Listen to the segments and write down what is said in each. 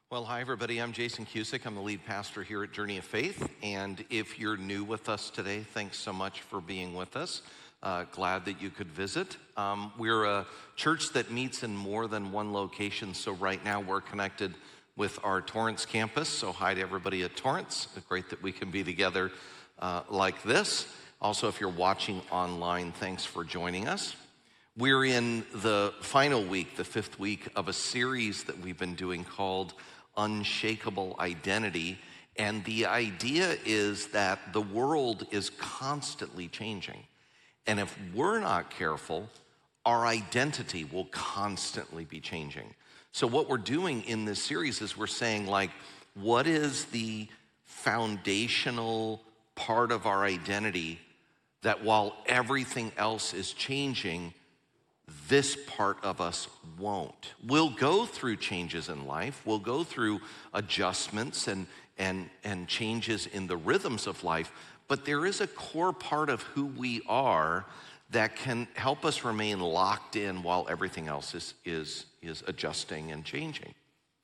Well, hi, everybody. I'm Jason Cusick. I'm the lead pastor here at Journey of Faith. And if you're new with us today, thanks so much for being with us. Glad that you could visit. We're a church that meets in more than one location. So right now we're connected with our Torrance campus. So hi to everybody at Torrance. It's great that we can be together like this. Also, if you're watching online, thanks for joining us. We're in the final week, the fifth week of a series that we've been doing called Unshakable Identity. And the idea is that the world is constantly changing. And if we're not careful, our identity will constantly be changing. So what we're doing in this series is we're saying, what is the foundational part of our identity that while everything else is changing, this part of us won't. We'll go through changes in life. We'll go through adjustments and changes in the rhythms of life. But there is a core part of who we are that can help us remain locked in while everything else is adjusting and changing.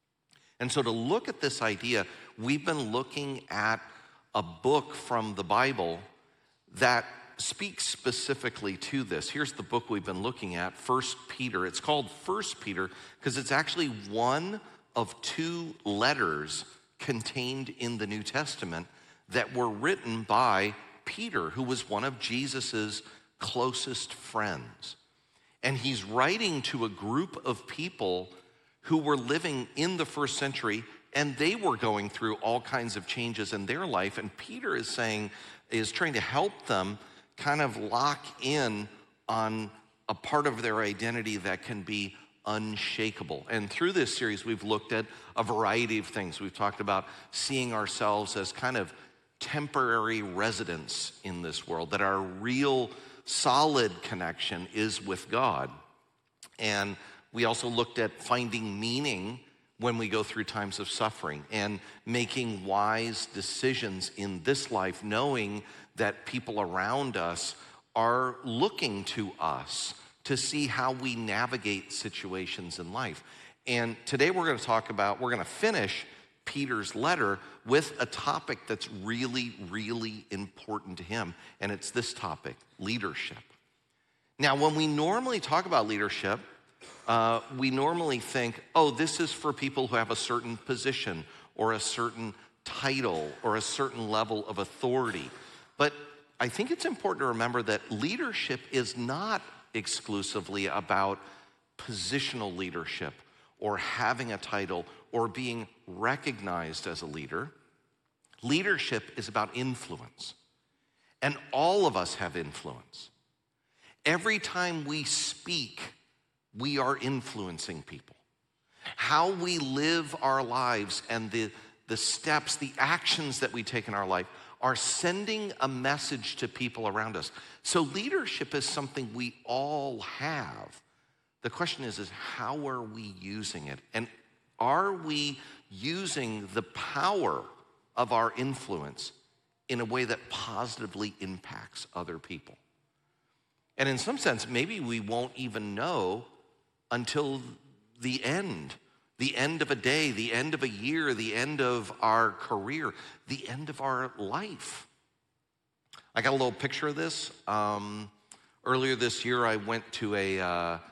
And so to look at this idea, we've been looking at a book from the Bible that speaks specifically to this. Here's the book we've been looking at, 1 Peter. It's called 1 Peter because it's actually one of two letters contained in the New Testament that were written by Peter, who was one of Jesus's closest friends. And he's writing to a group of people who were living in the first century, and they were going through all kinds of changes in their life. And Peter is trying to help them kind of lock in on a part of their identity that can be unshakable. And through this series, we've looked at a variety of things. We've talked about seeing ourselves as kind of temporary residents in this world, that our real solid connection is with God. And we also looked at finding meaning when we go through times of suffering and making wise decisions in this life, knowing that people around us are looking to us to see how we navigate situations in life. And today we're going to finish Peter's letter with a topic that's really, really important to him. And it's this topic, leadership. Now, when we normally talk about leadership, we normally think, this is for people who have a certain position or a certain title or a certain level of authority. But I think it's important to remember that leadership is not exclusively about positional leadership or having a title or being recognized as a leader. Leadership is about influence. And all of us have influence. Every time we speak, we are influencing people. How we live our lives and the steps, the actions that we take in our life are sending a message to people around us. So leadership is something we all have. The question is how are we using it? And are we using the power of our influence in a way that positively impacts other people? And in some sense, maybe we won't even know until the end of a day, the end of a year, the end of our career, the end of our life. I got a little picture of this. Earlier this year, I went to a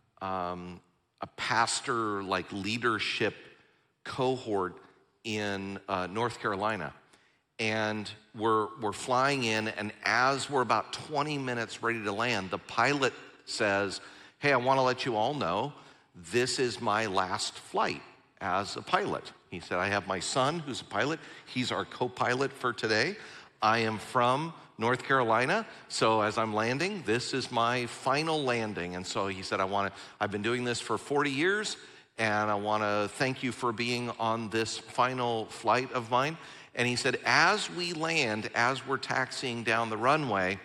pastor leadership cohort in North Carolina. And we're flying in, and as we're about 20 minutes ready to land, the pilot says, "Hey, I want to let you all know, this is my last flight as a pilot." He said, "I have my son who's a pilot. He's our co-pilot for today. I am from North Carolina, so as I'm landing, this is my final landing." And so he said, I've been doing this for 40 years, and I want to thank you for being on this final flight of mine. And he said, as we land, as we're taxiing down the runway,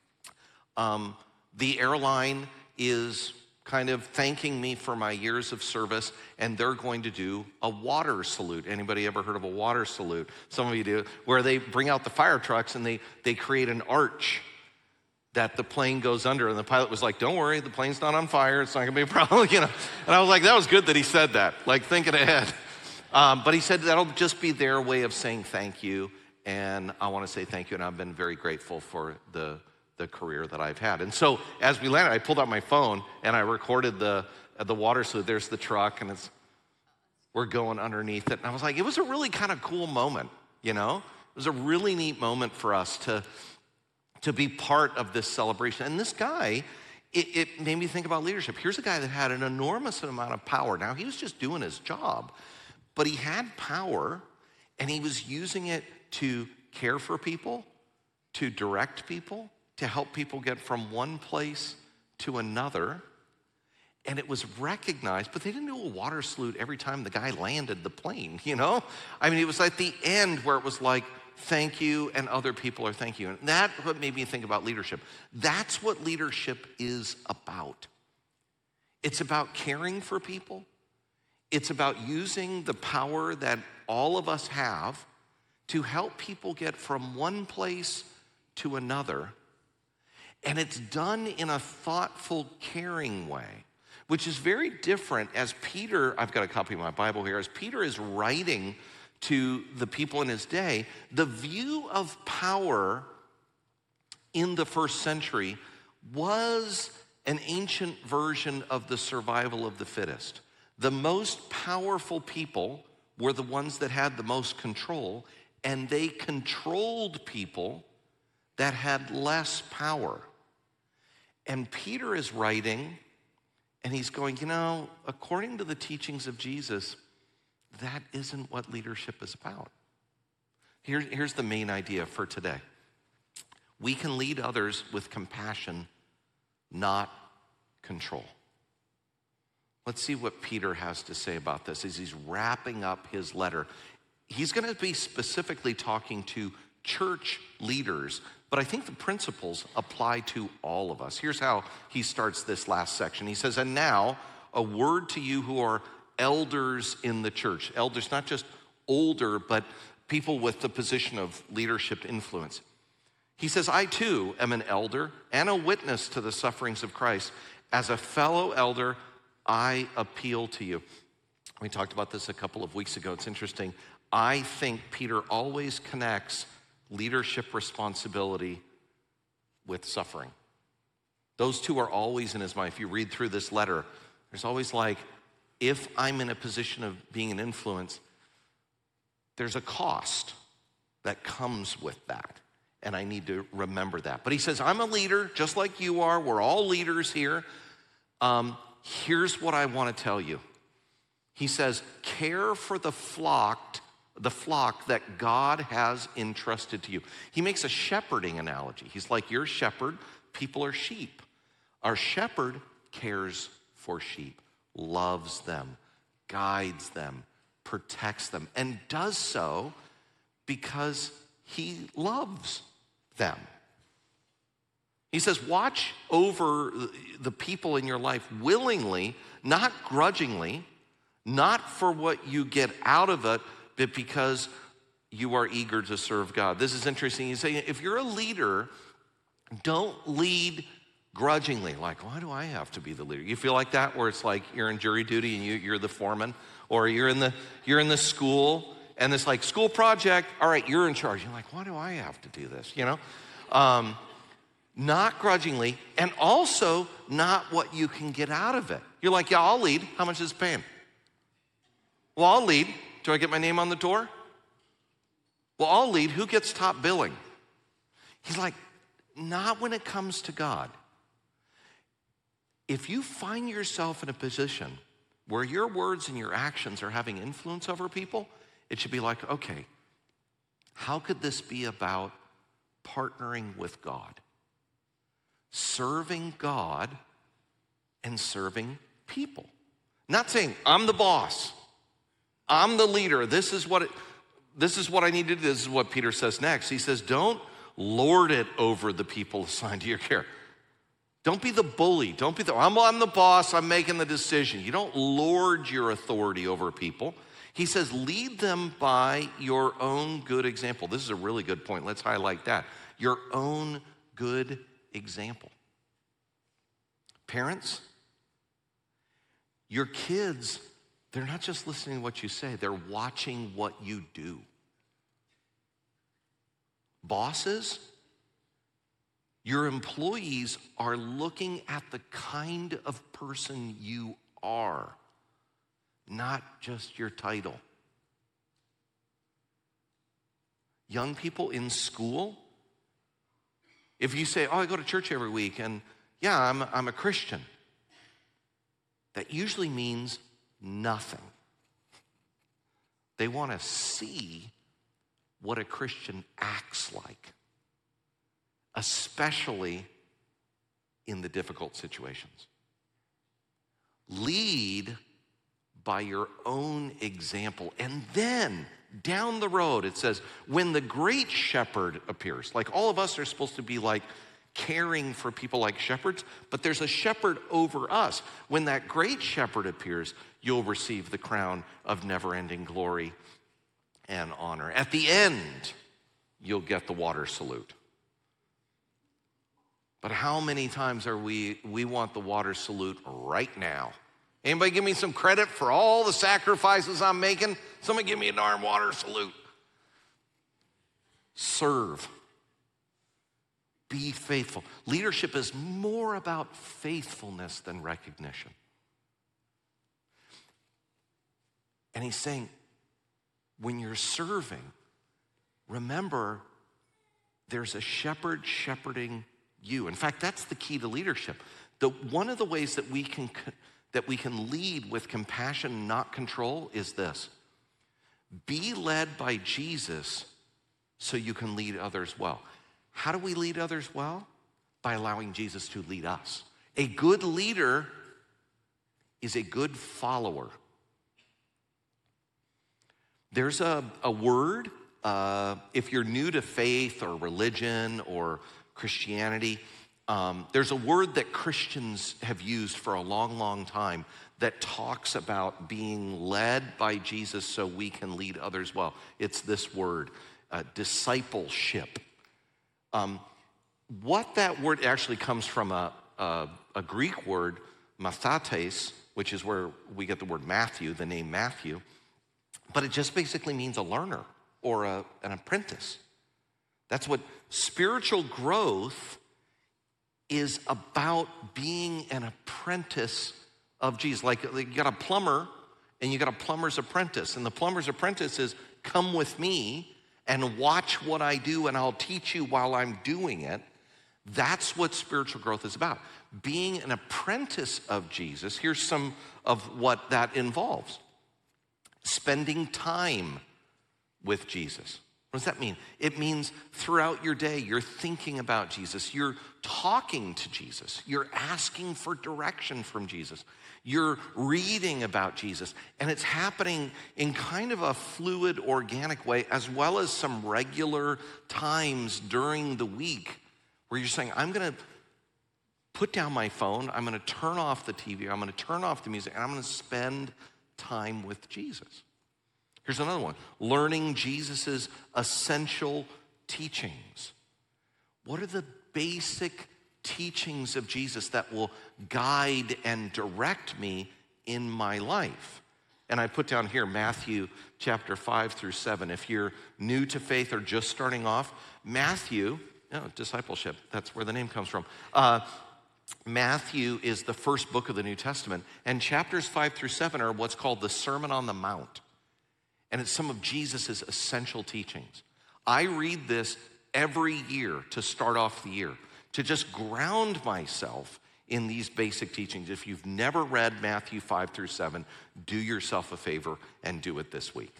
the airline is kind of thanking me for my years of service, and they're going to do a water salute. Anybody ever heard of a water salute? Some of you do, where they bring out the fire trucks and they create an arch that the plane goes under. And the pilot was like, "Don't worry, the plane's not on fire. It's not gonna be a problem," And I was like, that was good that he said that, thinking ahead. But he said that'll just be their way of saying thank you. And I want to say thank you. And I've been very grateful for the career that I've had. And so as we landed, I pulled out my phone and I recorded the water salute. There's the truck and we're going underneath it. And I was like, it was a really kind of cool moment, you know? It was a really neat moment for us to be part of this celebration. And this guy, it made me think about leadership. Here's a guy that had an enormous amount of power. Now, he was just doing his job, but he had power and he was using it to care for people, to direct people, to help people get from one place to another. And it was recognized, but they didn't do a water salute every time the guy landed the plane, you know? I mean, it was at the end where it was like, thank you, and other people are thank you. And that's what made me think about leadership. That's what leadership is about. It's about caring for people. It's about using the power that all of us have to help people get from one place to another. And it's done in a thoughtful, caring way, which is very different as Peter, I've got a copy of my Bible here, as Peter is writing to the people in his day, the view of power in the first century was an ancient version of the survival of the fittest. The most powerful people were the ones that had the most control, and they controlled people that had less power. And Peter is writing, and he's going, you know, according to the teachings of Jesus, that isn't what leadership is about. Here's the main idea for today. We can lead others with compassion, not control. Let's see what Peter has to say about this as he's wrapping up his letter. He's going to be specifically talking to church leaders, but I think the principles apply to all of us. Here's how he starts this last section. He says, and now a word to you who are elders in the church. Elders, not just older, but people with the position of leadership influence. He says, I too am an elder and a witness to the sufferings of Christ. As a fellow elder, I appeal to you. We talked about this a couple of weeks ago. It's interesting. I think Peter always connects leadership responsibility with suffering. Those two are always in his mind. If you read through this letter, there's always like, if I'm in a position of being an influence, there's a cost that comes with that. And I need to remember that. But he says, I'm a leader just like you are. We're all leaders here. Here's what I want to tell you. He says, care for the flock that God has entrusted to you. He makes a shepherding analogy. He's like, you're a shepherd, people are sheep. Our shepherd cares for sheep, loves them, guides them, protects them, and does so because he loves them. He says, watch over the people in your life willingly, not grudgingly, not for what you get out of it, but because you are eager to serve God. This is interesting. He's saying, if you're a leader, don't lead grudgingly. Like, why do I have to be the leader? You feel like that, where it's like you're in jury duty and you're the foreman, or you're in the school and it's like school project. All right, you're in charge. You're like, why do I have to do this? You know, not grudgingly, and also not what you can get out of it. You're like, yeah, I'll lead. How much is it paying? Well, I'll lead. Do I get my name on the door? Well, I'll lead. Who gets top billing? He's like, not when it comes to God. If you find yourself in a position where your words and your actions are having influence over people, it should be like, okay, how could this be about partnering with God? Serving God and serving people. Not saying, I'm the boss. I'm the leader. This is what I need to do. This is what Peter says next. He says, don't lord it over the people assigned to your care. Don't be the bully. Don't be I'm the boss. I'm making the decision. You don't lord your authority over people. He says, lead them by your own good example. This is a really good point. Let's highlight that. Your own good example. Parents, your kids, they're not just listening to what you say, they're watching what you do. Bosses, your employees are looking at the kind of person you are, not just your title. Young people in school, if you say, oh, I go to church every week, and yeah, I'm a Christian, that usually means nothing. They want to see what a Christian acts like, especially in the difficult situations. Lead by your own example. And then down the road, it says, when the great shepherd appears, like all of us are supposed to be like caring for people like shepherds, but there's a shepherd over us. When that great shepherd appears, you'll receive the crown of never-ending glory and honor. At the end, you'll get the water salute. But how many times are we want the water salute right now? Anybody give me some credit for all the sacrifices I'm making? Somebody give me a darn water salute. Serve. Be faithful. Leadership is more about faithfulness than recognition. And he's saying, when you're serving, remember there's a shepherd shepherding you. In fact, that's the key to leadership. One of the ways that we can lead with compassion, not control, is this. Be led by Jesus so you can lead others well. How do we lead others well? By allowing Jesus to lead us. A good leader is a good follower. There's a word, if you're new to faith or religion or Christianity, there's a word that Christians have used for a long, long time that talks about being led by Jesus so we can lead others well. It's this word, discipleship. What that word actually comes from a Greek word, mathates, which is where we get the word Matthew, the name Matthew, but it just basically means a learner or an apprentice. That's what spiritual growth is about, being an apprentice of Jesus. Like you got a plumber and you got a plumber's apprentice. And the plumber's apprentice is, come with me and watch what I do and I'll teach you while I'm doing it. That's what spiritual growth is about. Being an apprentice of Jesus. Here's some of what that involves. Spending time with Jesus. What does that mean? It means throughout your day, you're thinking about Jesus. You're talking to Jesus. You're asking for direction from Jesus. You're reading about Jesus. And it's happening in kind of a fluid, organic way, as well as some regular times during the week where you're saying, I'm going to put down my phone. I'm going to turn off the TV. I'm going to turn off the music. And I'm going to spend time with Jesus. Here's another one. Learning Jesus's essential teachings. What are the basic teachings of Jesus that will guide and direct me in my life? And I put down here Matthew chapter 5-7. If you're new to faith or just starting off, Matthew, discipleship, that's where the name comes from. Matthew is the first book of the New Testament, and chapters 5-7 are what's called the Sermon on the Mount. And it's some of Jesus's essential teachings. I read this every year to start off the year, to just ground myself in these basic teachings. If you've never read Matthew 5-7, do yourself a favor and do it this week.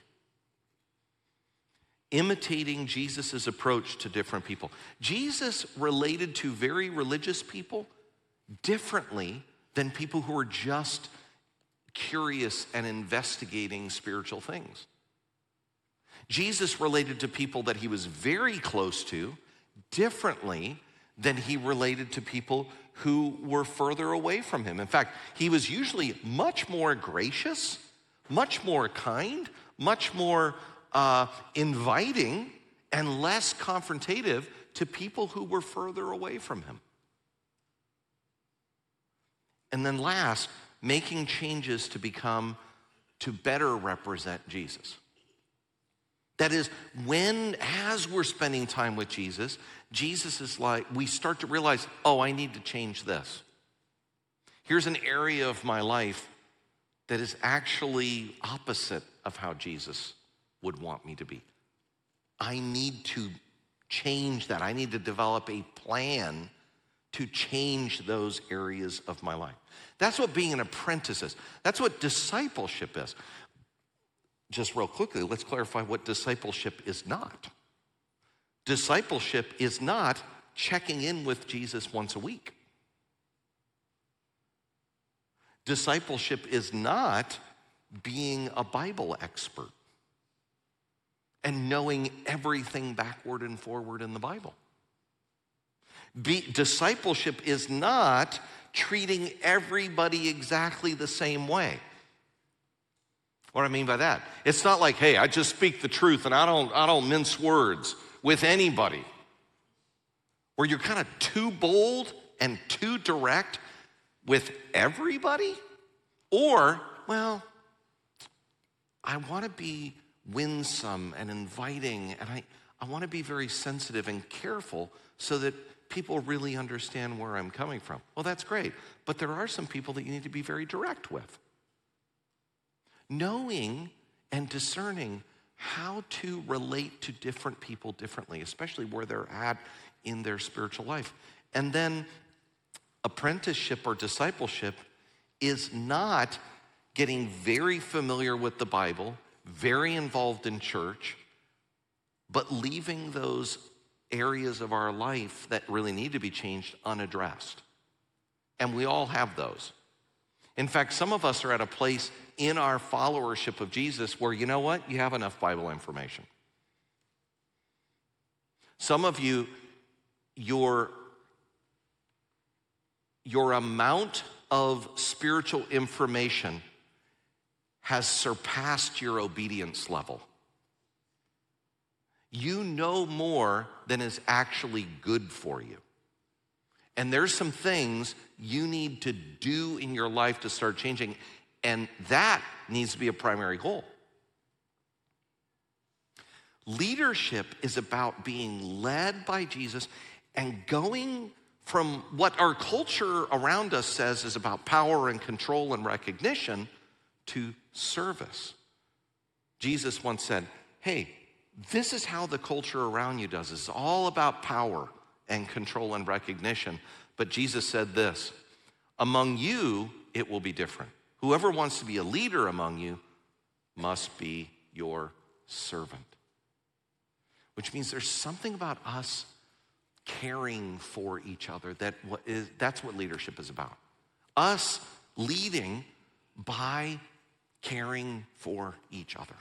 Imitating Jesus's approach to different people. Jesus related to very religious people differently than people who are just curious and investigating spiritual things. Jesus related to people that he was very close to differently than he related to people who were further away from him. In fact, he was usually much more gracious, much more kind, much more inviting, and less confrontative to people who were further away from him. And then last, making changes to better represent Jesus. That is, as we're spending time with Jesus, Jesus is like, we start to realize, oh, I need to change this. Here's an area of my life that is actually opposite of how Jesus would want me to be. I need to change that. I need to develop a plan to change those areas of my life. That's what being an apprentice is. That's what discipleship is. Just real quickly, let's clarify what discipleship is not. Discipleship is not checking in with Jesus once a week. Discipleship is not being a Bible expert and knowing everything backward and forward in the Bible. Discipleship is not treating everybody exactly the same way. What do I mean by that? It's not like, hey, I just speak the truth and I don't mince words with anybody. Where you're kind of too bold and too direct with everybody. Or, well, I want to be winsome and inviting, and I want to be very sensitive and careful so that people really understand where I'm coming from. Well, that's great, but there are some people that you need to be very direct with. Knowing and discerning how to relate to different people differently, especially where they're at in their spiritual life. And then apprenticeship or discipleship is not getting very familiar with the Bible, very involved in church, but leaving those areas of our life that really need to be changed unaddressed. And we all have those. In fact, some of us are at a place in our followership of Jesus where, you know what? You have enough Bible information. Some of you, your amount of spiritual information has surpassed your obedience level. You know more than is actually good for you. And there's some things you need to do in your life to start changing, and that needs to be a primary goal. Leadership is about being led by Jesus and going from what our culture around us says is about power and control and recognition to service. Jesus once said, hey, this is how the culture around you does. It's all about power and control and recognition. But Jesus said this, among you, it will be different. Whoever wants to be a leader among you must be your servant. Which means there's something about us caring for each other that's what leadership is about. Us leading by caring for each other.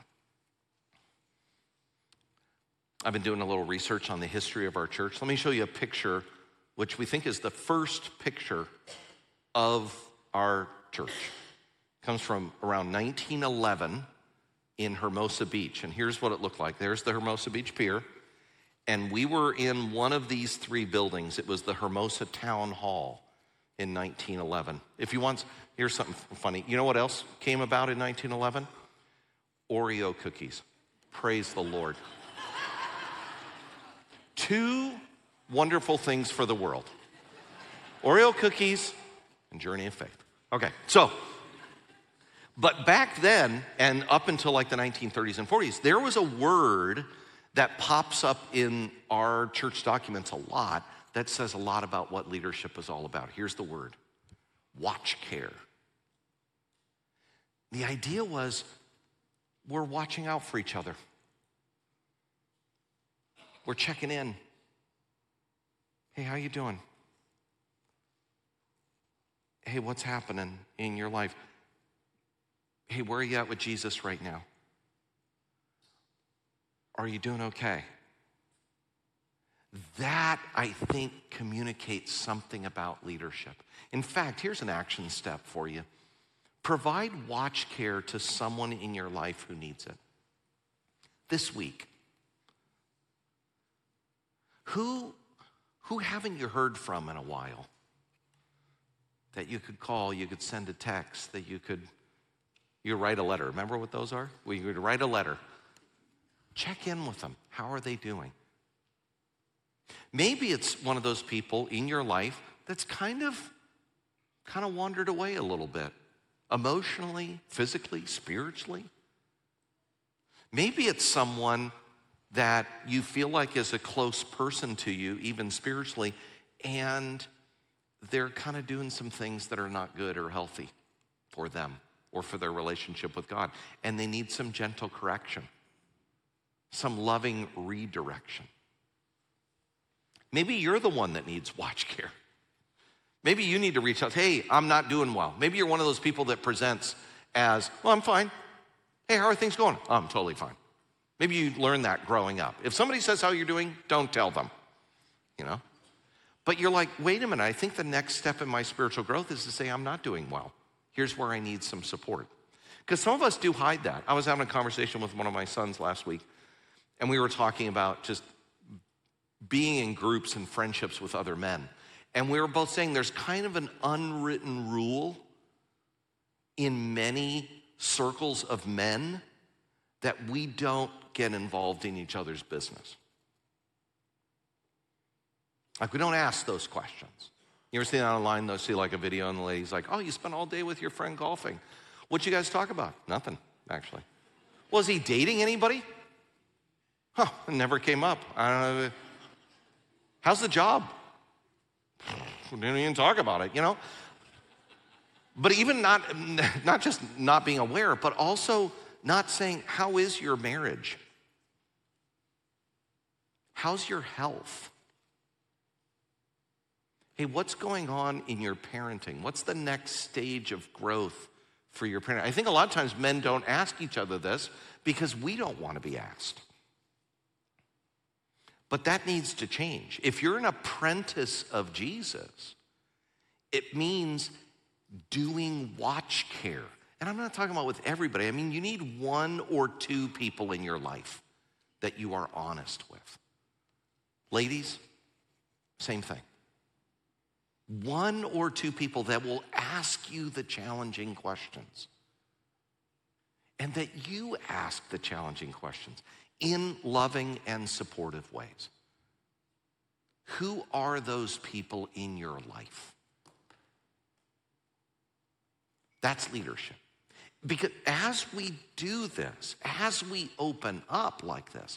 I've been doing a little research on the history of our church. Let me show you a picture, which we think is the first picture of our church. It comes from around 1911 in Hermosa Beach. And here's what it looked like. There's the Hermosa Beach Pier. And we were in one of these three buildings. It was the Hermosa Town Hall in 1911. Here's something funny. You know what else came about in 1911? Oreo cookies. Praise the Lord. Two wonderful things for the world. Oreo cookies and Journey of Faith. Okay, but back then, and up until like the 1930s and 40s, there was a word that pops up in our church documents a lot that says a lot about what leadership is all about. Here's the word, watch care. The idea was we're watching out for each other. We're checking in. Hey, how you doing? Hey, what's happening in your life? Hey, where are you at with Jesus right now? Are you doing okay? That, I think, communicates something about leadership. In fact, here's an action step for you. Provide watch care to someone in your life who needs it. This week. Who haven't you heard from in a while? That you could call, you could send a text, that you could You write a letter. Remember what those are? We would write a letter. Check in with them. How are they doing? Maybe it's one of those people in your life that's kind of wandered away a little bit, emotionally, physically, spiritually. Maybe it's someone that you feel like is a close person to you, even spiritually, and they're kind of doing some things that are not good or healthy for them or for their relationship with God. And they need some gentle correction, some loving redirection. Maybe you're the one that needs watch care. Maybe you need to reach out. Hey, I'm not doing well. Maybe you're one of those people that presents as, well, I'm fine. Hey, how are things going? Oh, I'm totally fine. Maybe you learned that growing up. If somebody says how you're doing, don't tell them, you know? But you're like, wait a minute, I think the next step in my spiritual growth is to say, I'm not doing well. Here's where I need some support. Because some of us do hide that. I was having a conversation with one of my sons last week, and we were talking about just being in groups and friendships with other men. And we were both saying there's kind of an unwritten rule in many circles of men that we don't get involved in each other's business. Like, we don't ask those questions. You ever see that online, though? See like a video and the lady's like, oh, you spent all day with your friend golfing. What'd you guys talk about? Nothing, actually. Was he dating anybody? Huh, it never came up. I don't know. How's the job? We didn't even talk about it, you know? But even not just not being aware, but also not saying, how is your marriage? How's your health? Hey, what's going on in your parenting? What's the next stage of growth for your parenting? I think a lot of times men don't ask each other this because we don't want to be asked. But that needs to change. If you're an apprentice of Jesus, it means doing watch care. And I'm not talking about with everybody. I mean, you need one or two people in your life that you are honest with. Ladies, same thing. One or two people that will ask you the challenging questions. And that you ask the challenging questions in loving and supportive ways. Who are those people in your life? That's leadership. Because as we do this, as we open up like this,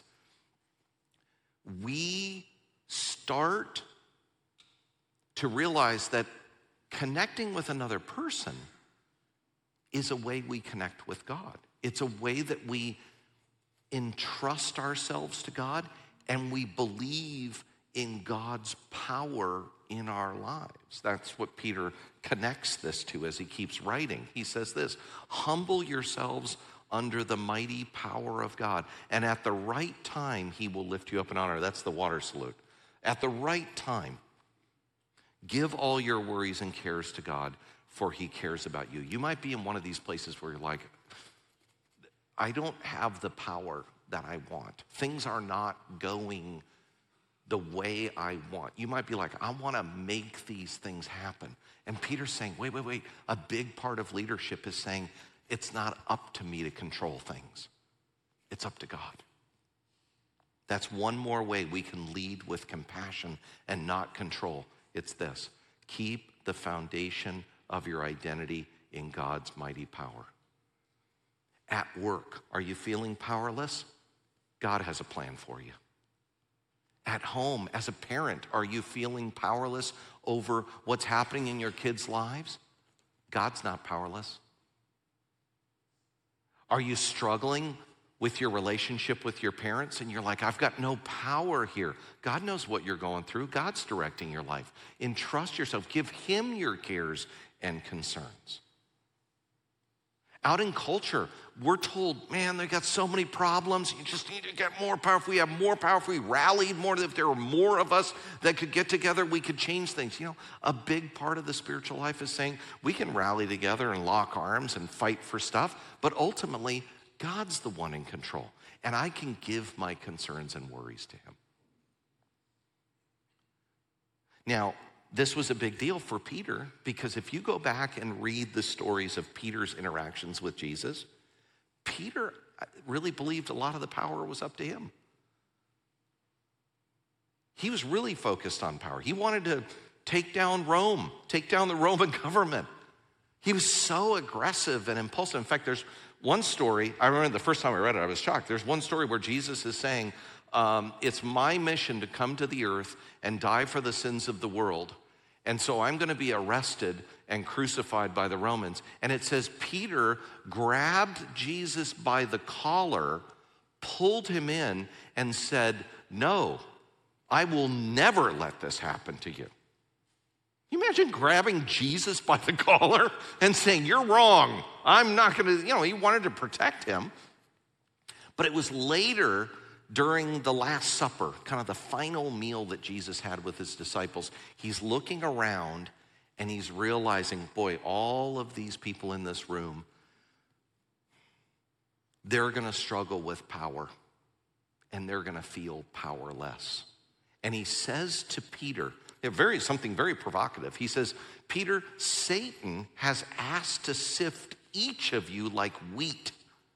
we start to realize that connecting with another person is a way we connect with God. It's a way that we entrust ourselves to God and we believe in God's power in our lives. That's what Peter connects this to as he keeps writing. He says this, humble yourselves under the mighty power of God, and at the right time he will lift you up in honor. That's the water salute. At the right time, give all your worries and cares to God, for he cares about you. You might be in one of these places where you're like, I don't have the power that I want. Things are not going the way I want. You might be like, I want to make these things happen. And Peter's saying, wait. A big part of leadership is saying, it's not up to me to control things. It's up to God. That's one more way we can lead with compassion and not control. It's this: keep the foundation of your identity in God's mighty power. At work, are you feeling powerless? God has a plan for you. At home, as a parent, are you feeling powerless over what's happening in your kids' lives? God's not powerless. Are you struggling with your relationship with your parents and you're like, I've got no power here? God knows what you're going through. God's directing your life. Entrust yourself. Give him your cares and concerns. Out in culture, we're told, man, they got so many problems. You just need to get more power. If we have more power, if we rallied more, if there were more of us that could get together, we could change things. You know, a big part of the spiritual life is saying we can rally together and lock arms and fight for stuff, but ultimately, God's the one in control, and I can give my concerns and worries to him. Now, this was a big deal for Peter, because if you go back and read the stories of Peter's interactions with Jesus, Peter really believed a lot of the power was up to him. He was really focused on power. He wanted to take down Rome, take down the Roman government. He was so aggressive and impulsive. In fact, there's one story, I remember the first time I read it, I was shocked. There's one story where Jesus is saying, it's my mission to come to the earth and die for the sins of the world. And so I'm going to be arrested and crucified by the Romans. And it says Peter grabbed Jesus by the collar, pulled him in, and said, "No, I will never let this happen to you." Can you imagine grabbing Jesus by the collar and saying, "You're wrong. I'm not going to," he wanted to protect him. But it was later, during the Last Supper, kind of the final meal that Jesus had with his disciples, he's looking around and he's realizing, boy, all of these people in this room, they're going to struggle with power and they're going to feel powerless. And he says to Peter, something very provocative. He says, "Peter, Satan has asked to sift each of you like wheat.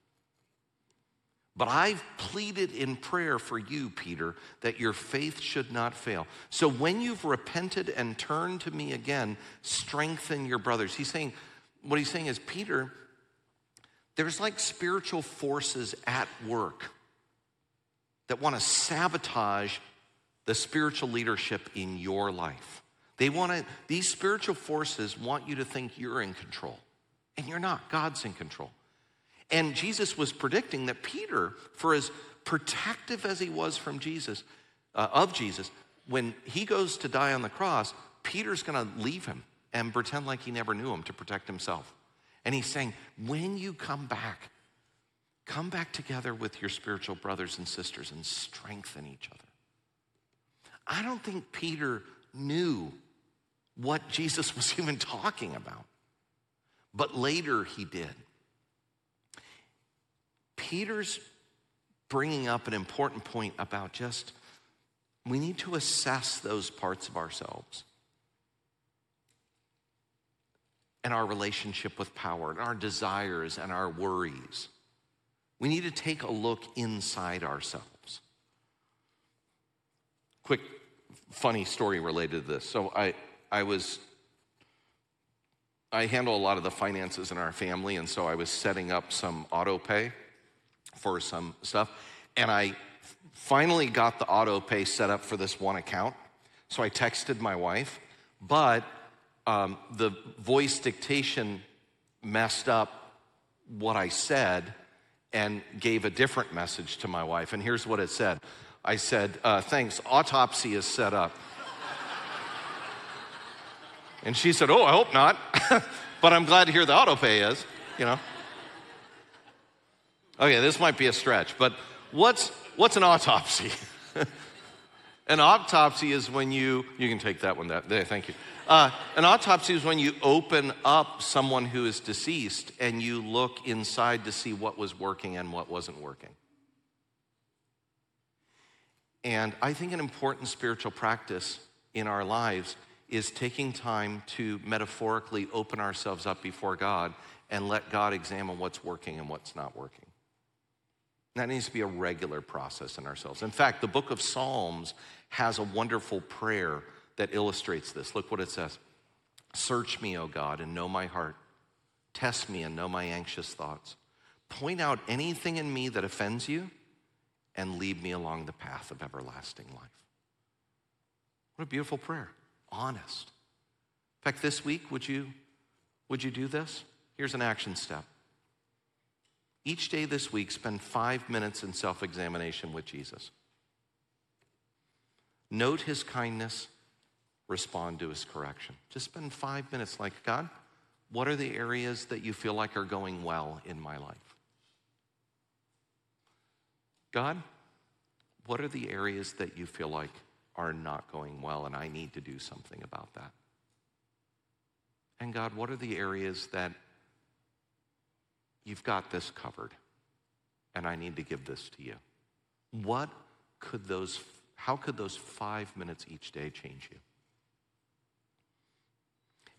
But I've pleaded in prayer for you, Peter, that your faith should not fail. So when you've repented and turned to me again, strengthen your brothers." What he's saying is, Peter, there's like spiritual forces at work that want to sabotage the spiritual leadership in your life. These spiritual forces want you to think you're in control, and you're not. God's in control. And Jesus was predicting that Peter, for as protective as he was from Jesus, when he goes to die on the cross, Peter's going to leave him and pretend like he never knew him to protect himself. And he's saying, when you come back together with your spiritual brothers and sisters and strengthen each other. I don't think Peter knew what Jesus was even talking about, but later he did. Peter's bringing up an important point about we need to assess those parts of ourselves and our relationship with power and our desires and our worries. We need to take a look inside ourselves. Quick, funny story related to this. So I handle a lot of the finances in our family, and so I was setting up some auto pay for some stuff. And I finally got the auto pay set up for this one account. So I texted my wife, but the voice dictation messed up what I said and gave a different message to my wife. And here's what it said. I said, "Thanks, autopsy is set up." And she said, "Oh, I hope not." But I'm glad to hear the auto pay is, Okay, this might be a stretch, but what's an autopsy? An autopsy is when you can take that one there, thank you. An autopsy is when you open up someone who is deceased and you look inside to see what was working and what wasn't working. And I think an important spiritual practice in our lives is taking time to metaphorically open ourselves up before God and let God examine what's working and what's not working. That needs to be a regular process in ourselves. In fact, the book of Psalms has a wonderful prayer that illustrates this. Look what it says. "Search me, O God, and know my heart. Test me and know my anxious thoughts. Point out anything in me that offends you and lead me along the path of everlasting life." What a beautiful prayer. Honest. In fact, this week, would you do this? Here's an action step. Each day this week, spend 5 minutes in self-examination with Jesus. Note his kindness, respond to his correction. Just spend 5 minutes like, God, what are the areas that you feel like are going well in my life? God, what are the areas that you feel like are not going well and I need to do something about that? And God, what are the areas that you've got this covered and I need to give this to you? How could those 5 minutes each day change you?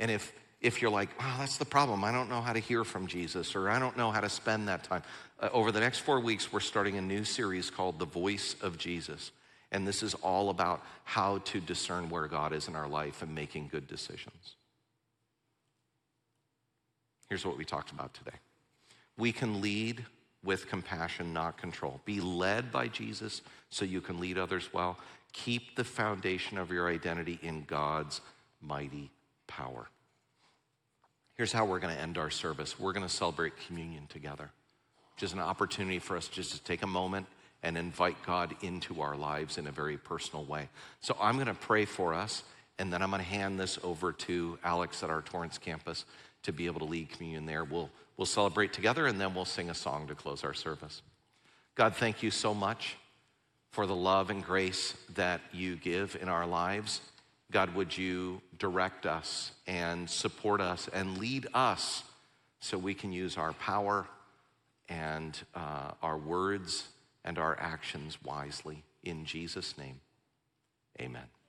And if you're like, oh, that's the problem, I don't know how to hear from Jesus, or I don't know how to spend that time. Over the next 4 weeks, we're starting a new series called The Voice of Jesus. And this is all about how to discern where God is in our life and making good decisions. Here's what we talked about today. We can lead with compassion, not control. Be led by Jesus so you can lead others well. Keep the foundation of your identity in God's mighty power. Here's how we're going to end our service. We're going to celebrate communion together, which is an opportunity for us just to take a moment and invite God into our lives in a very personal way. So I'm going to pray for us, and then I'm going to hand this over to Alex at our Torrance campus to be able to lead communion there. We'll celebrate together, and then we'll sing a song to close our service. God, thank you so much for the love and grace that you give in our lives. God, would you direct us and support us and lead us so we can use our power and our words and our actions wisely. In Jesus' name, amen.